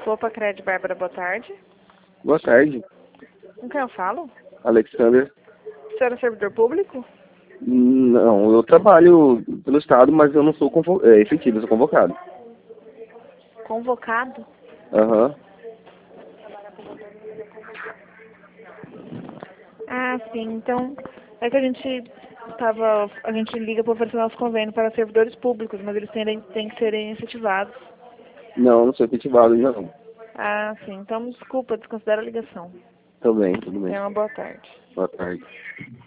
Opa, Cred, Bárbara, boa tarde. Boa tarde, Com quem eu falo? Alexander. O senhor é servidor público? Não, eu trabalho pelo Estado, mas eu não sou efetivo, eu sou convocado. Convocado? Aham. Ah, sim. Então, é que a gente liga para oferecer nosso convênio para servidores públicos, mas eles têm que serem efetivados. Não, não sou efetivado ainda não. Ah, sim. Então, desculpa, desconsidera a ligação. Tudo bem, tudo bem. Tenha uma boa tarde. Boa tarde.